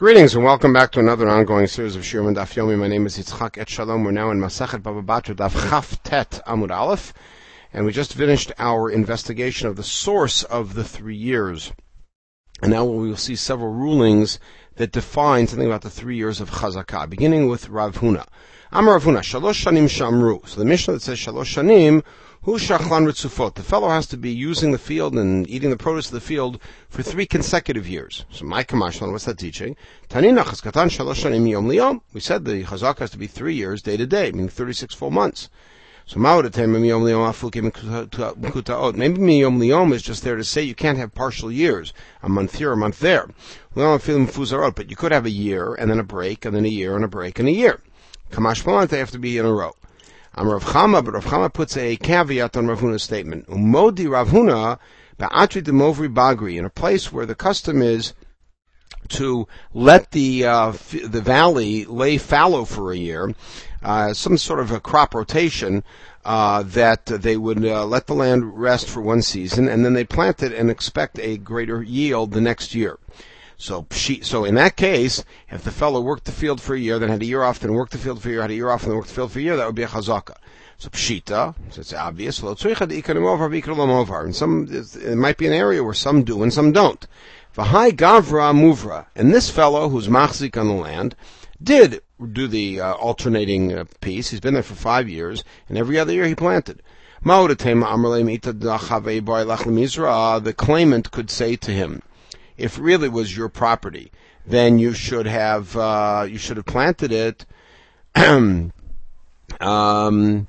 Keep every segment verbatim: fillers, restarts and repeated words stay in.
Greetings and welcome back to another ongoing series of Shiurim Daf Yomi. My name is Yitzchak Et Shalom. We're now in Masachet Baba Batra Daf Chaf Tet Amud Aleph, and we just finished our investigation of the source of the three years. And now we will see several rulings that define something about the three years of Chazakah, beginning with Rav Huna. Amar Rav Huna, Shalosh Shanim Shamru. So the Mishnah that says Shalosh Shanim, Hu Shachlan Ritzufot. The fellow has to be using the field and eating the produce of the field for three consecutive years. So my Kamashlan, what's that teaching? Tanina Chazkatan Shalosh Shanim Yom Liyom. We said the Chazakah has to be three years, day to day, meaning thirty-six full months. So Ma'odatem Yom Liyom Afukim Kutaot. Maybe Yom Liyom is just there to say you can't have partial years, a month here, a month there. But you could have a year, and then a break, and then a year, and a break, and a year. Kamashlan, they have to be in a row. I'm Rav Chama, but Rav Chama puts a caveat on Rav Huna's statement. Umodi Rav Huna ba'atri demovri bagri, in a place where the custom is to let the uh, f- the valley lay fallow for a year, uh, some sort of a crop rotation, uh, that they would uh, let the land rest for one season, and then they plant it and expect a greater yield the next year. So, so in that case, if the fellow worked the field for a year, then had a year off, then worked the field for a year, had a year off, and then worked the field for a year, that would be a chazaka. So pshita, so it's obvious. And some, it might be an area where some do and some don't. V'hai gavra muvra, and this fellow who's machzik on the land did do the uh, alternating uh, piece. He's been there for five years, and every other year he planted. The claimant could say to him, if it really was your property, then you should have uh, you should have planted it. um, the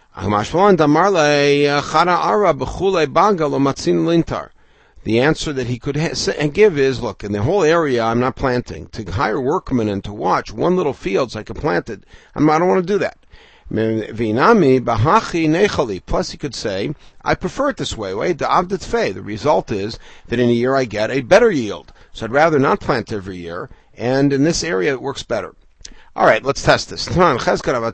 answer that he could ha- give is, look, in the whole area I'm not planting. To hire workmen and to watch one little field so I can plant it, I'm, I don't want to do that. Plus he could say, I prefer it this way. The result is that in a year I get a better yield. So I'd rather not plant every year, and in this area it works better. All right, let's test this. The rule of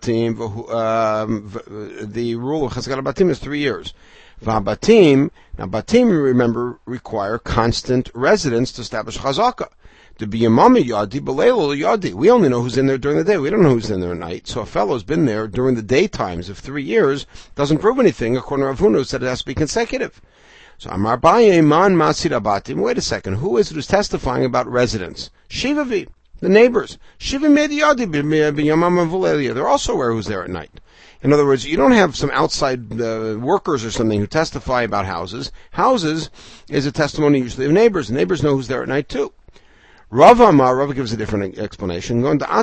Chazkat Batim is three years. Now Batim, remember, require constant residence to establish Chazakah. To be a mama yadi, belaylo yadi. We only know who's in there during the day. We don't know who's in there at night. So a fellow's been there during the daytimes of three years doesn't prove anything, according to Rav Huna, who said it has to be consecutive. So Amar Baye man masira batim. Wait a second. Who is it who's testifying about residents? Shivavi, the neighbors. Shiva made yadi b'yamam v'lelia. They're also aware who's there at night. In other words, you don't have some outside uh, workers or something who testify about houses. Houses is a testimony usually of neighbors. Neighbors know who's there at night too. Rav Amar, Rav gives a different explanation. You could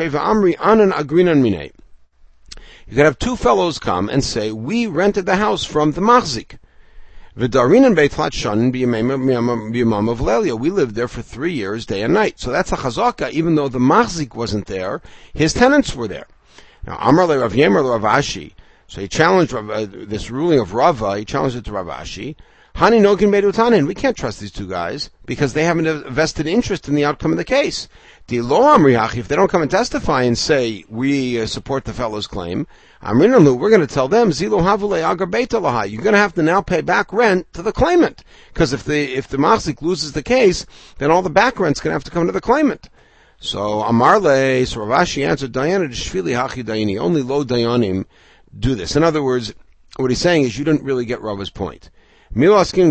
have two fellows come and say, we rented the house from the Machzik. We lived there for three years, day and night. So that's a chazaka, even though the Machzik wasn't there, his tenants were there. Now, Amar le Rav Yemer le Rav Ashi. So he challenged uh, this ruling of Rava, he challenged it to Rav Ashi. Hani Nogin Beidutanin. We can't trust these two guys because they haven't a vested interest in the outcome of the case. If they don't come and testify and say we uh, support the fellow's claim, we're going to tell them Zilo Havule Agar Beita Laha. You're going to have to now pay back rent to the claimant because if the if the Machzik loses the case, then all the back rent's going to have to come to the claimant. So Amarle, so Rav Ashi answered, Dayana Shvili Hachi Dayani. Only low Dayanim do this. In other words, what he's saying is you didn't really get Rava's point. They come to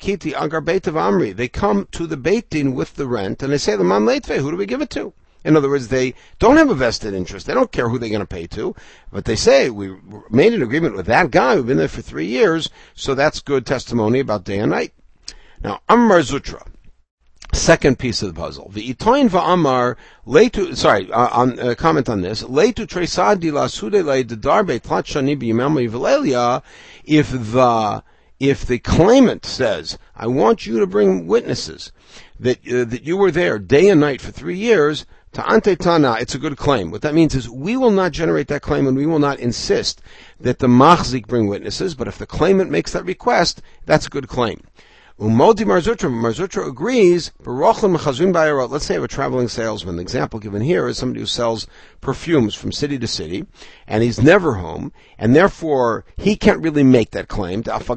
the Beit Din with the rent, and they say, who do we give it to? In other words, they don't have a vested interest. They don't care who they're going to pay to. But they say, we made an agreement with that guy who's been there for three years, so that's good testimony about day and night. Now, Amar Zutra, second piece of the puzzle. The Itoin va'amar, leitu, sorry, uh, on, uh, comment on this. Leitu tresadi la sudele de darbe tlat shani b'yimam v'lelia, if the If the claimant says, I want you to bring witnesses that uh, that you were there day and night for three years, ta'ante tana, it's a good claim. What that means is we will not generate that claim and we will not insist that the machzik bring witnesses, but if the claimant makes that request, that's a good claim. Umodi Marzutra, Marzutra agrees, let's say I have a traveling salesman. The example given here is somebody who sells perfumes from city to city, and he's never home, and therefore he can't really make that claim.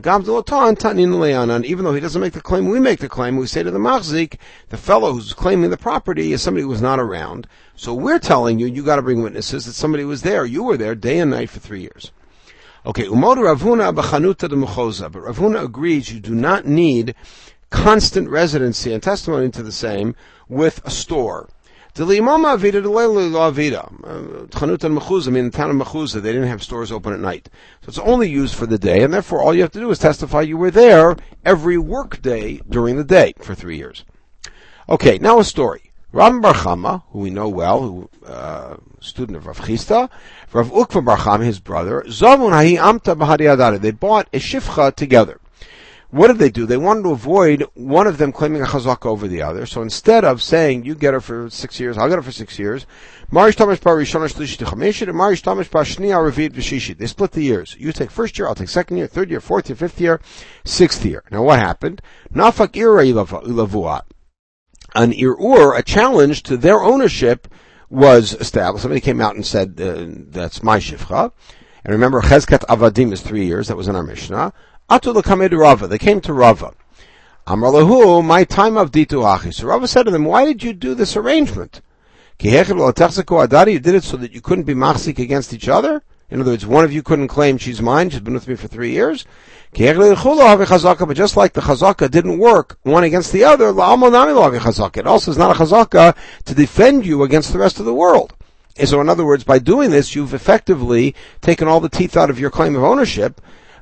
Even though he doesn't make the claim, we make the claim. We say to the Machzik, the fellow who's claiming the property is somebody who was not around. So we're telling you, you got to bring witnesses that somebody was there. You were there day and night for three years. Okay, Umod Rav Huna b'chanuta de mechoza, but Rav Huna agrees you do not need constant residency and testimony to the same with a store. D'li'imama avida d'leilo lo avida. Chanuta and mechuza, I mean, in the town of Mechuza, they didn't have stores open at night. So it's only used for the day, and therefore all you have to do is testify you were there every work day during the day for three years. Okay, now a story. Ram Bar Chama, who we know well, who, uh, student of Rav Chisda, Rav Ukva Bar Chama, his brother, Zavun Hahi Amta Bahadi Adada. They bought a shifcha together. What did they do? They wanted to avoid one of them claiming a chazaka over the other. So instead of saying, you get her for six years, I'll get her for six years, Marish Tamish Bar Rishona Shlishit Chameshit, and Marish Tamish Bar Shnia Ravit V'Shishit. They split the years. You take first year, I'll take second year, third year, fourth year, fifth year, sixth year. Now what happened? Nafak Ira Ilavuat. An irur, a challenge to their ownership, was established. Somebody came out and said, uh, that's my shifcha. And remember, Chezkat Avadim is three years. That was in our Mishnah. Atu l'kamed Rava. They came to Rava. Amar lahu, my time of ditu achi. So Rava said to them, why did you do this arrangement? Ki hechel lo techzeko adari. You did it so that you couldn't be machzik against each other? In other words, one of you couldn't claim she's mine. She's been with me for three years. But just like the chazaka didn't work one against the other, it also is not a chazaka to defend you against the rest of the world. And so in other words, by doing this, you've effectively taken all the teeth out of your claim of ownership.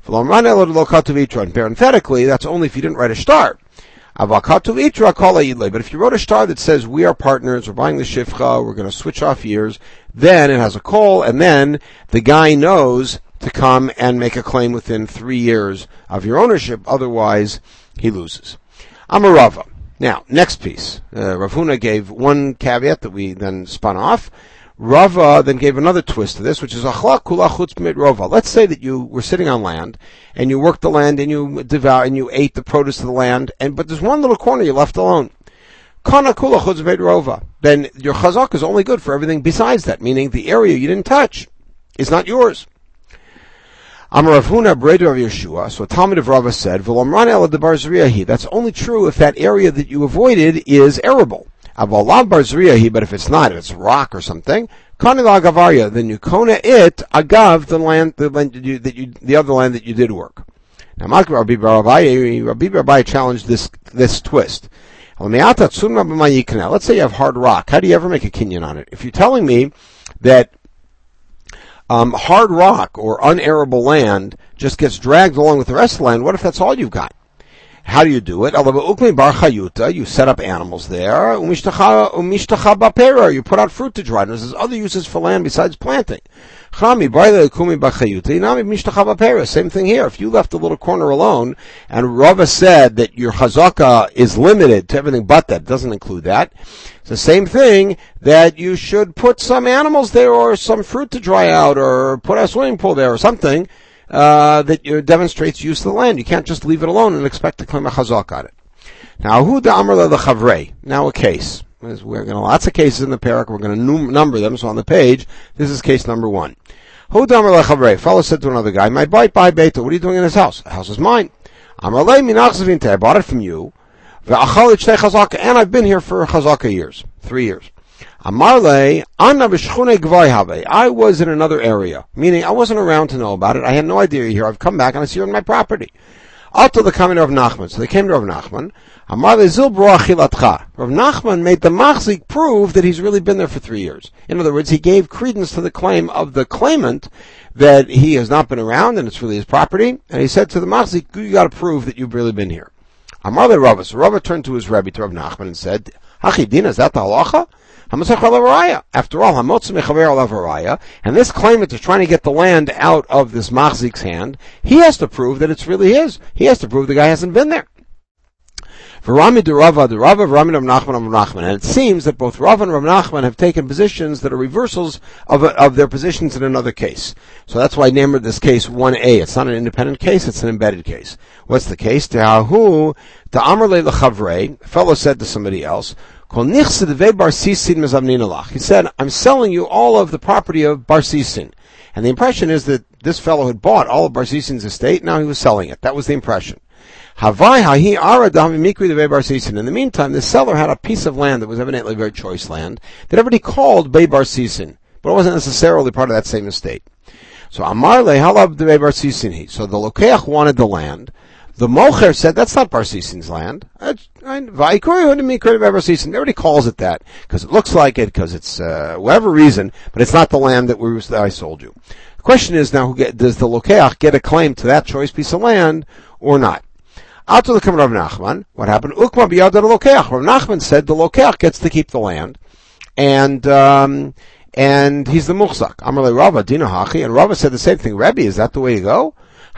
And parenthetically, that's only if you didn't write a star. But if you wrote a star that says, we are partners, we're buying the shifcha, we're going to switch off years, then it has a call, and then the guy knows to come and make a claim within three years of your ownership. Otherwise, he loses. Amar Rava. Now, next piece. Uh, Rav Huna gave one caveat that we then spun off. Rava then gave another twist to this, which is achlak kula chutz mit Rava. Let's say that you were sitting on land, and you worked the land, and you devour, and you ate the produce of the land, and but there's one little corner you left alone. Kana kula chutz mit Rava. Then your chazak is only good for everything besides that, meaning the area you didn't touch is not yours. Amar Rav Huna Breder of Yeshua. So a Talmud of Rava said, "V'lomran ela debar zriyahi." That's only true if that area that you avoided is arable. Avolav bar zriyahi, but if it's not, if it's rock or something, kani la agavarya, then you kona it agav the land, the land that you, that you, the other land that you did work. Now, Rabbi Bar Abaye, Rabbi Bar Abaye challenged this this twist. Let's say you have hard rock. How do you ever make a kinyan on it? If you're telling me that Um, hard rock or unarable land just gets dragged along with the rest of the land, what if that's all you've got? How do you do it? You set up animals there. You put out fruit to dry. There's other uses for land besides planting. Same thing here. If you left a little corner alone, and Rava said that your chazaka is limited to everything but that, doesn't include that. It's the same thing that you should put some animals there or some fruit to dry out or put a swimming pool there or something uh, that demonstrates use of the land. You can't just leave it alone and expect to claim a chazak on it. Now, who da amar the chavrei? Now a case. We're going to lots of cases in the parak. We're going to num- number them. So on the page, this is case number one. Who da amar the chavrei? Fellow said to another guy, "My bite by beta. What are you doing in this house? The house is mine. Amar lei minach zvinta. I bought it from you. And I've been here for chazaka years, three years. Amarle, Anna b'shchune gvai have. I was in another area, meaning I wasn't around to know about it. I had no idea you're here. I've come back and I see you on my property. After the coming of Nachman, so they came to Rav Nachman. Amarle zilbro achilatcha. Rav Nachman made the machzik prove that he's really been there for three years. In other words, he gave credence to the claim of the claimant that he has not been around and it's really his property. And he said to the machzik, you got to prove that you've really been here. Amar le Rava. So Rava turned to his Rebbe, to Rav Nachman, and said, Hachi Dina, is that the halacha? After all, and this claimant is trying to get the land out of this machzik's hand. He has to prove that it's really his. He has to prove the guy hasn't been there. V'Rami de Rava, de Rava, V'Rami Rav Nachman, Rav Nachman. And it seems that both Rava and Rav Nachman have taken positions that are reversals of, of their positions in another case. So that's why I named this case one A. It's not an independent case, it's an embedded case. What's the case? Te'ahu, ta'amar le l'chavrei, a fellow said to somebody else, he said, I'm selling you all of the property of Bar Sisin. And the impression is that this fellow had bought all of Bar Sisin's estate, now he was selling it. That was the impression. In the meantime, the seller had a piece of land that was evidently very choice land that everybody called Bei Bar Sisin, but it wasn't necessarily part of that same estate. So Amar le halab de Bei Bar Sisin. So the Lokeach wanted the land. The Mocher said, that's not Bar Sisin's land. Everybody calls it that, because it looks like it, because it's, uh, whatever reason, but it's not the land that, we, that I sold you. The question is now, who get, does the Lokeach get a claim to that choice piece of land, or not? After the coming of Rav Nachman, what happened? Ukma biyad Lokeach. Rav Nachman said the Lokeach gets to keep the land, and, um, and he's the Muchzak. Amar le Rava, Dina Hachi, and Rava said the same thing. Rebbe, is that the way to go?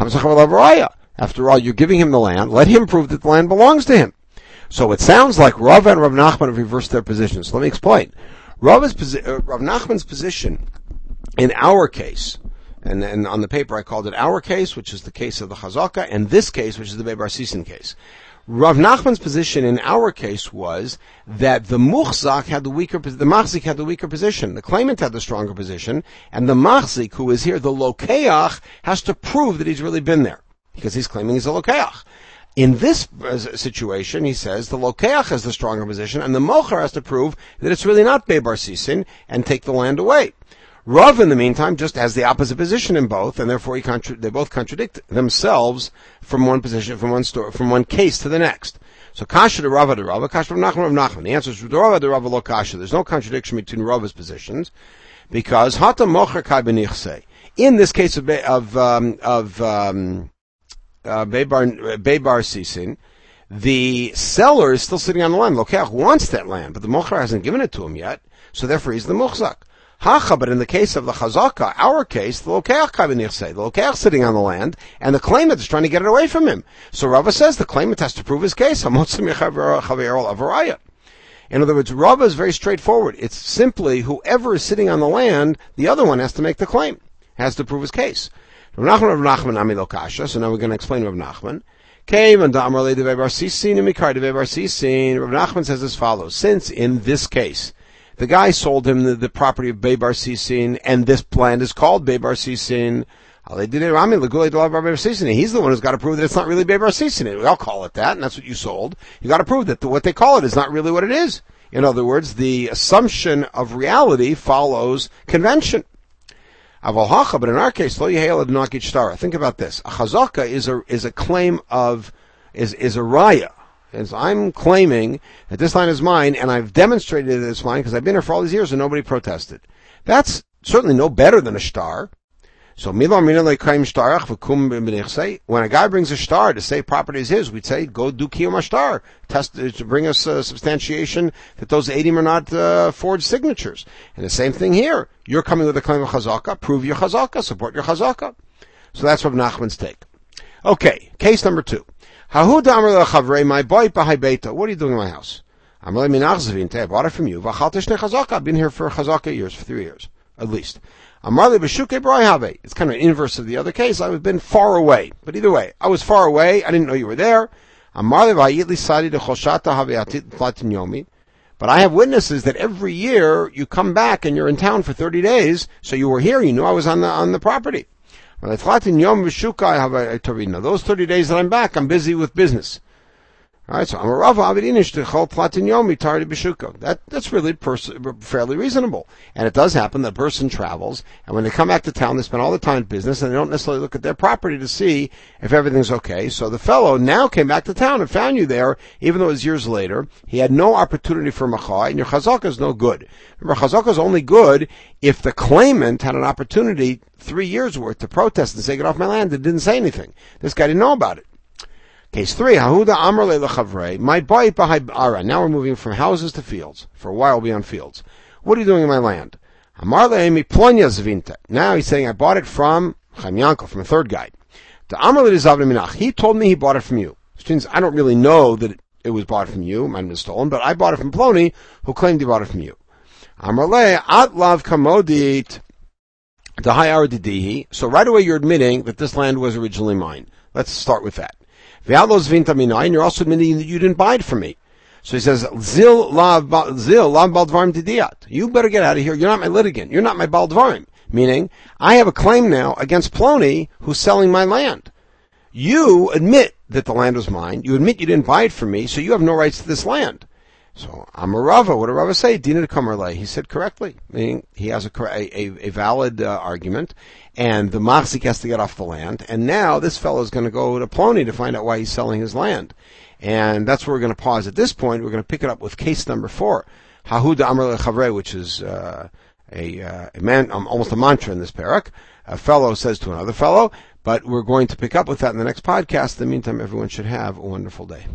After all, you're giving him the land. Let him prove that the land belongs to him. So it sounds like Rav and Rav Nachman have reversed their positions. So let me explain. Rav's posi- uh, Rav Nachman's position in our case, and, and on the paper I called it our case, which is the case of the Chazaka, and this case, which is the Bei Bar Sisin case. Rav Nachman's position in our case was that the Muchzak had the weaker, the Machzik had the weaker position. The claimant had the stronger position, and the Machzik, who is here, the Lokeach, has to prove that he's really been there, because he's claiming he's a Lokeach. In this situation, he says, the Lokeach has the stronger position, and the Mocher has to prove that it's really not Bei Bar Sisin, and take the land away. Rav, in the meantime, just has the opposite position in both, and therefore he contra- they both contradict themselves from one position, from one story, from one case to the next. So Kasha de Rava de Rava, Kasha de Nachman of Nachman. The answer is de Rava de Rava lo Kasha. There's no contradiction between Rava's positions, because Hata Mocher Kai Benichse. In this case of, of, um, of, um, Uh, Bei Bar, Bei Bar Sisin, the seller is still sitting on the land. Lokeach wants that land, but the Mocher hasn't given it to him yet, so therefore he's the Muchzak. Hacha, but in the case of the Chazaka, our case, the Lokeach Kabinirse, the Lokeach sitting on the land, and the claimant is trying to get it away from him. So Rava says the claimant has to prove his case. In other words, Rava is very straightforward. It's simply whoever is sitting on the land, the other one has to make the claim, has to prove his case. Rav Nachman, Rav Nachman, Ami lo Kasha. So now we're going to explain Rav Nachman. Came and Amar le de Bei Bar Sisin and Mikar de Bei Bar Sisin. Rav Nachman says as follows: since in this case the guy sold him the, the property of Bei Bar Sisin, and this land is called Bei Bar Sisin, he's the one who's got to prove that it's not really Bei Bar Sisin. We all call it that, and that's what you sold. You got to prove that the, what they call it is not really what it is. In other words, the assumption of reality follows convention. But in our case, think about this. A chazaka is a is a claim of is is a raya. As I'm claiming that this land is mine, and I've demonstrated that it's mine because I've been here for all these years and nobody protested. That's certainly no better than a shtar. So when a guy brings a shtar to say property is his, we'd say go do kiyum shtar, test to bring us uh, substantiation that those eighty are not uh, forged signatures. And the same thing here. You're coming with a claim of chazaka, prove your chazaka, support your chazaka. So that's what Nachman's take. Okay, case number two. My boy, what are you doing in my house? I bought it from you. I've been here for chazaka years, for three years, at least. It's kind of an inverse of the other case. I've been far away. But either way, I was far away. I didn't know you were there. But I have witnesses that every year you come back and you're in town for thirty days. So you were here. You knew I was on the, on the property. Now, those thirty days that I'm back, I'm busy with business. Alright, so I'm a Rava Avidinish to Chol Platin Yomi Tardi Bishuko. That that's really pers- fairly reasonable. And it does happen that a person travels, and when they come back to town, they spend all the time in business, and they don't necessarily look at their property to see if everything's okay. So the fellow now came back to town and found you there, even though it was years later. He had no opportunity for Machai, and your Chazaka is no good. Remember, Chazaka is only good if the claimant had an opportunity three years worth to protest and say, get off my land, and didn't say anything. This guy didn't know about it. Case three, Hahuda Amr Le Lechavre, my bait Bahai Ara. Now we're moving from houses to fields. For a while we'll be on fields. What are you doing in my land? Amar Le Mi Plonya Zvinta. Now he's saying, I bought it from Chaim Yankel, from a third guy. The Amr Le Zavne Minach. He told me he bought it from you. Which means I don't really know that it was bought from you, mine was stolen, but I bought it from Ploni, who claimed he bought it from you. Amrle, atlav kamodit, dahayar didihi. So right away you're admitting that this land was originally mine. Let's start with that. Ve'alos vinta minai, and you're also admitting that you didn't buy it from me. So he says, Zil lav zil lav baldvarim didiyat. You better get out of here. You're not my litigant. You're not my baldvarim. Meaning, I have a claim now against Ploni, who's selling my land. You admit that the land was mine. You admit you didn't buy it from me, so you have no rights to this land. So, I'm a Rava. What did Rava say? Dina Kamerle. He said correctly. Meaning, he has a, a, a valid uh, argument, and the Machzik has to get off the land, and now this fellow is going to go to Ploni to find out why he's selling his land. And that's where we're going to pause at this point. We're going to pick it up with case number four. Hahuda Amr Lechavre, which is uh, a, uh, a man, um, almost a mantra in this parak. A fellow says to another fellow, but we're going to pick up with that in the next podcast. In the meantime, everyone should have a wonderful day.